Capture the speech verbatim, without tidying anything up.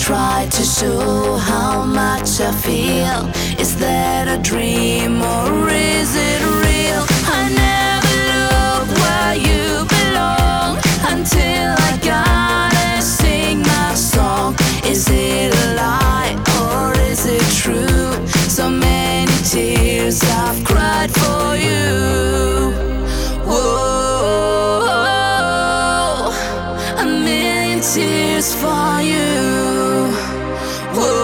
try to show how much I feel. Is that a dream or is it real? I never look where you belong until I gotta sing my song. Is it a lie or is it true? So many tears I've cried for you. Whoa, a million tears for you. Whoa.